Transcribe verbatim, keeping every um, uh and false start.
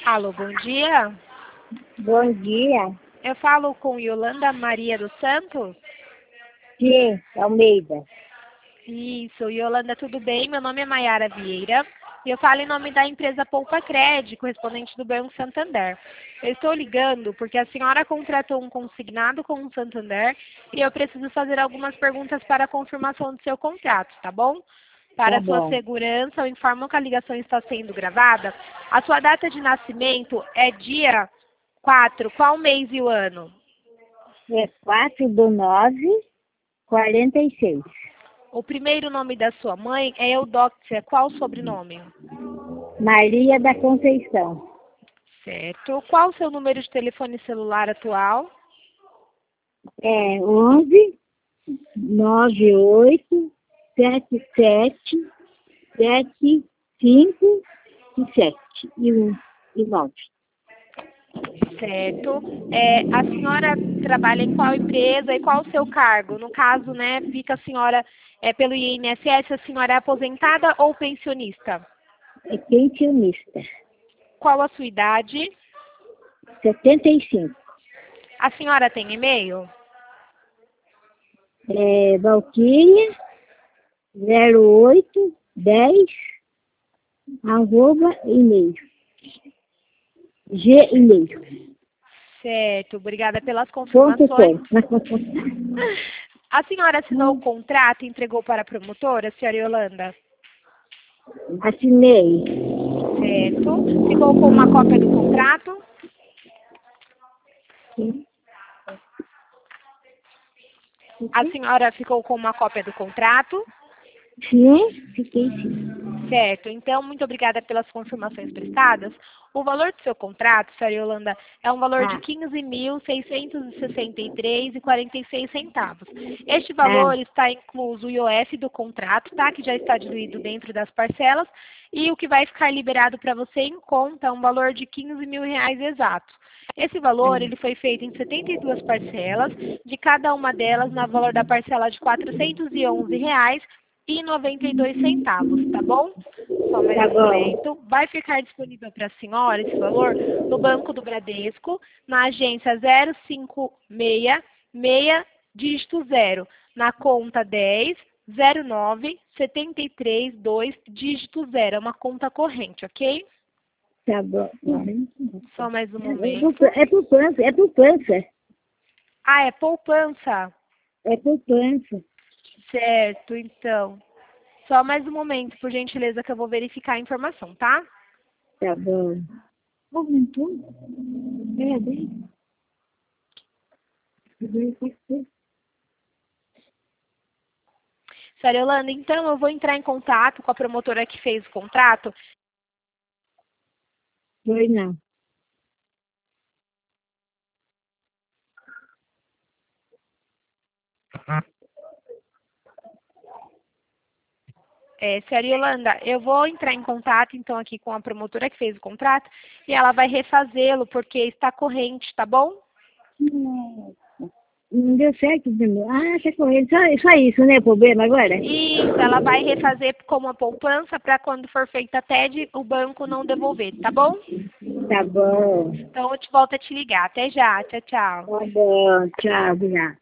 Alô, bom dia. Bom dia. Eu falo com Yolanda Maria dos Santos? Sim, Almeida. Isso, Yolanda, tudo bem? Meu nome é Maiara Vieira e eu falo em nome da empresa Poupa Cred, correspondente do Banco Santander. Eu estou ligando porque a senhora contratou um consignado com o Santander e eu preciso fazer algumas perguntas para a confirmação do seu contrato, tá bom? Para Tá sua bom. segurança, eu informo que a ligação está sendo gravada. A sua data de nascimento é dia quatro, qual mês e o ano? É quatro do nove, quarenta e seis. O primeiro nome da sua mãe é Eudóxia, qual o sobrenome? Maria da Conceição. Certo. Qual o seu número de telefone celular atual? É onze, nove oito, sete sete, sete cinco e sete e um e nove. Certo. É, a senhora trabalha em qual empresa e qual o seu cargo? No caso, né, fica a senhora é, pelo I N S S, a senhora é aposentada ou pensionista? É pensionista. Qual a sua idade? setenta e cinco. A senhora tem e-mail? É Valquíria zero oito dez arroba e-mail. G e-mail. Certo. Obrigada pelas Ponto confirmações. com. A senhora assinou o contrato e entregou para a promotora, senhora Yolanda? Assinei. Certo. Ficou com uma cópia do contrato? Sim. A senhora ficou com uma cópia do contrato? Sim, fiquei sim. Certo. Então, muito obrigada pelas confirmações prestadas. O valor do seu contrato, senhora Yolanda, é um valor de Ah, quinze mil seiscentos e sessenta e três reais e quarenta e seis centavos. Este ah, valor está incluso o I O F do contrato, tá? Que já está diluído dentro das parcelas. E o que vai ficar liberado para você em conta é um valor de quinze mil reais exato. Esse valor ele foi feito em setenta e duas parcelas, de cada uma delas no valor da parcela de quatrocentos e onze reais e noventa e dois centavos, tá bom? Só mais tá um bom. momento. Vai ficar disponível para a senhora esse valor no Banco do Bradesco, na agência zero cinco seis seis, dígito zero, na conta dez zero nove setenta e três dois, dígito zero. É uma conta corrente, ok? Tá bom. Só mais um É momento. poupança, é poupança, é poupança. Ah, é poupança? É poupança. Certo, então. Só mais um momento, por gentileza, que eu vou verificar a informação, tá? Tá bom. Aumentou? É, bem. Senhora Yolanda, então eu vou entrar em contato com a promotora que fez o contrato. Foi não. É, senhora Yolanda, eu vou entrar em contato então aqui com a promotora que fez o contrato e ela vai refazê-lo porque está corrente, tá bom? Não, não deu certo de novo. Ah, tá correndo. Só, só isso, né? O problema agora? Isso, ela vai refazer como a poupança para quando for feita a T E D o banco não devolver, tá bom? Tá bom. Então eu te volto a te ligar. Até já, tchau, tchau. Tá bom. Tchau, obrigada.